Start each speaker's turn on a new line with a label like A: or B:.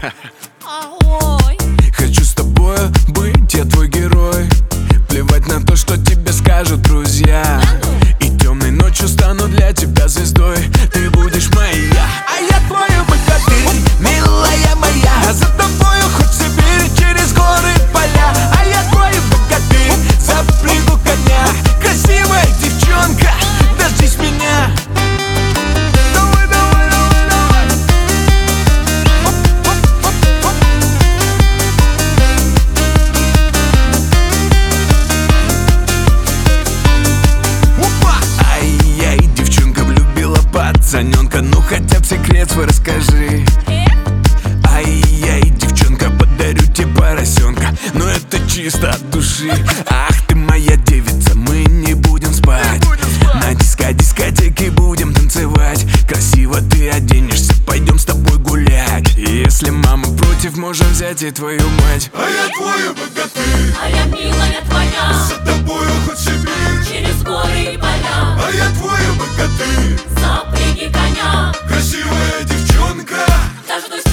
A: Хочу с тобою быть, я твой герой. Плевать на то, что тебе скажут друзья. И темной ночью стану для тебя звездой. Ты будешь моя, а я твой богатырь, милая моя. За тобою хоть в Сибирь, через горы и поля. А я твой богатырь, запрягу коня. Красивая девчонка, дождись меня. Давай, давай, давай, давай. Ай-яй, девчонка влюбила пацаненка. Ну хотя б секрет свой расскажи. Ай-яй, девчонка, подарю тебе поросенка. Но это чисто от души. Ах ты моя девица, мы не будем спать. На дискотеке будем танцевать. Красиво ты оденешься, пойдем с тобой гулять. И если мама против, можем взять и твою мать.
B: А я твой богатырь,
C: а я милая твоя.
B: за тобою хоть в Сибирь,
C: Через горы и поля.
B: а я твой богатырь,
C: Запряги коня.
B: красивая девчонка.
C: Дождусь